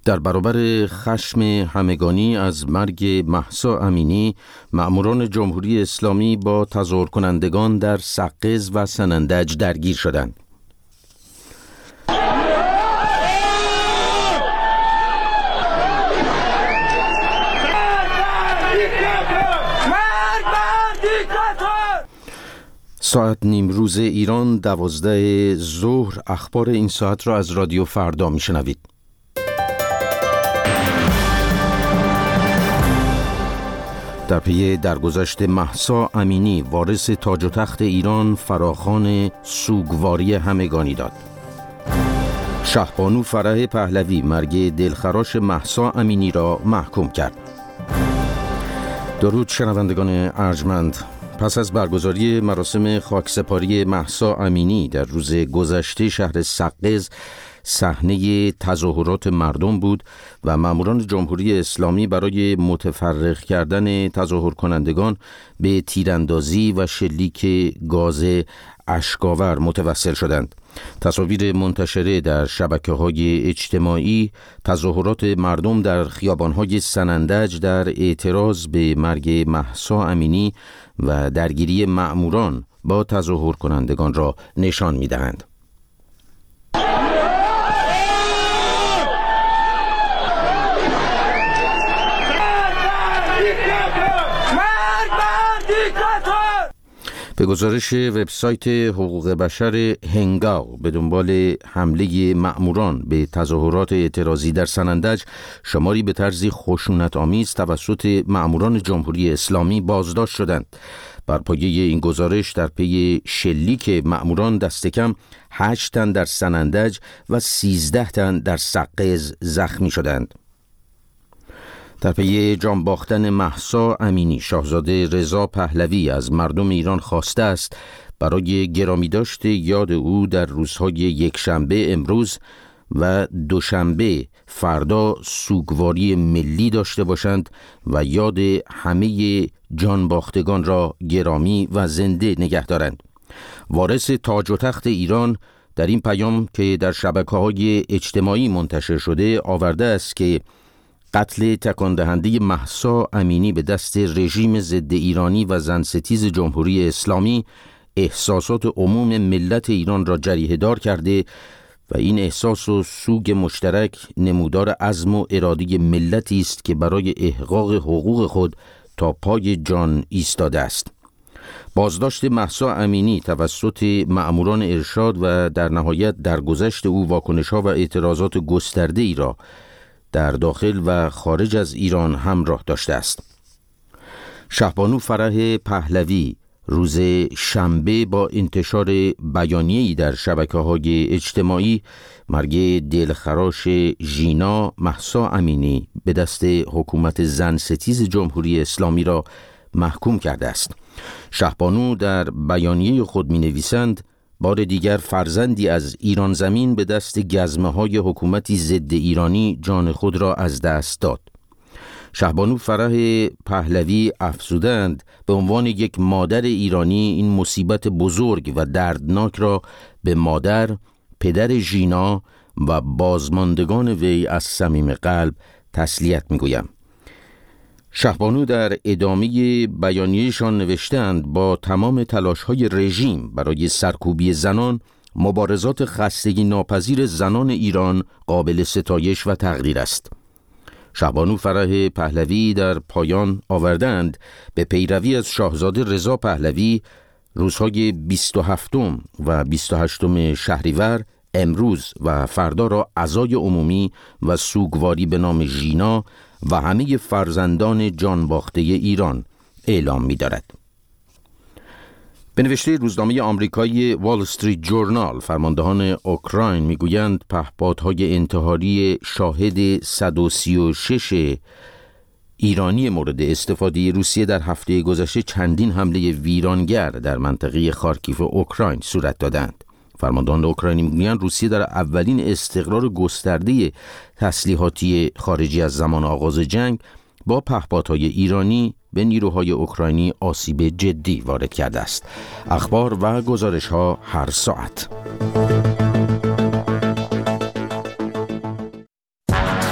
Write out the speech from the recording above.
در برابر خشم همگانی از مرگ مهسا امینی، مأموران جمهوری اسلامی با تظاهر کنندگان در سقز و سنندج درگیر شدند. ساعت نیمروز ایران 12 ظهر. اخبار این ساعت را از رادیو فردا میشنوید. در پی درگذشت مهسا امینی، وارث تاج و تخت ایران فراخوان سوگواری همگانی داد. شهبانو فرح پهلوی مرگ دلخراش مهسا امینی را محکوم کرد. درود شنوندگان ارجمند. پس از برگزاری مراسم خاکسپاری مهسا امینی در روز گذشته، شهر سقز صحنه تظاهرات مردم بود و ماموران جمهوری اسلامی برای متفرق کردن تظاهر کنندگان به تیراندازی و شلیک گاز اشک‌آور متوسل شدند. تصاویر منتشره در شبکه‌های اجتماعی تظاهرات مردم در خیابان‌های سنندج در اعتراض به مرگ مهسا امینی و درگیری مأموران با تظاهر کنندگان را نشان می‌دهند. به گزارش وبسایت حقوق بشر هنگاو، به دنبال حمله مأموران به تظاهرات اعتراضی در سنندج، شماری به طرزی خشونت‌آمیز توسط مأموران جمهوری اسلامی بازداشت شدند. بر پایه این گزارش، در پی شلیک مأموران دست کم 8 تن در سنندج و 13 تن در سقز زخمی شدند. در پی جان باختن مهسا امینی، شاهزاده رضا پهلوی از مردم ایران خواسته است برای گرامیداشت یاد او در روزهای یکشنبه امروز و دوشنبه فردا سوگواری ملی داشته باشند و یاد همه جان باختگان را گرامی و زنده نگه دارند. وارث تاج و تخت ایران در این پیام که در شبکه‌های اجتماعی منتشر شده آورده است که قتل تکان دهنده مهسا امینی به دست رژیم ضد ایرانی و زن ستیز جمهوری اسلامی احساسات عموم ملت ایران را جریحه دار کرده و این احساس و سوگ مشترک نمودار عزم و اراده ملتی است که برای احقاق حقوق خود تا پای جان ایستاده است. بازداشت مهسا امینی توسط مأموران ارشاد و در نهایت درگذشت او واکنش‌ها و اعتراضات گسترده‌ای را در داخل و خارج از ایران همراه داشته است. شهبانو فرح پهلوی روز شنبه با انتشار بیانیه‌ای در شبکه‌های اجتماعی مرگ دلخراش ژینا مهسا امینی به دست حکومت زن ستیز جمهوری اسلامی را محکوم کرده است. شهبانو در بیانیه خود می‌نویسند: بار دیگر فرزندی از ایران زمین به دست گزمه‌های حکومتی ضد ایرانی جان خود را از دست داد. شهبانو فرح پهلوی افزودند: به عنوان یک مادر ایرانی این مصیبت بزرگ و دردناک را به مادر، پدر ژینا و بازماندگان وی از صمیم قلب تسلیت می‌گویم. شهبانو در ادامه بیانیه‌شان نوشتند: با تمام تلاش‌های رژیم برای سرکوبی زنان، مبارزات خستگی ناپذیر زنان ایران قابل ستایش و تقدیر است. شهبانو فرح پهلوی در پایان آوردند: به پیروی از شاهزاده رضا پهلوی، روزهای 27 و 28 شهریور امروز و فردا را عزای عمومی و سوگواری به نام ژینا و همه فرزندان جان باخته ایران اعلام می دارد. به نوشته روزنامه آمریکایی وال استریت جورنال، فرماندهان اوکراین میگویند پهپادهای انتحاری شاهد 136 ایرانی مورد استفاده روسیه در هفته گذشته چندین حمله ویرانگر در منطقه خارکیف اوکراین صورت دادند. فرماندهان اوکراینی میگویند روسیه در اولین استقرار گسترده تسلیحاتی خارجی از زمان آغاز جنگ با پهپادهای ایرانی به نیروهای اوکراینی آسیب جدی وارد کرده است. اخبار و گزارش‌ها هر ساعت.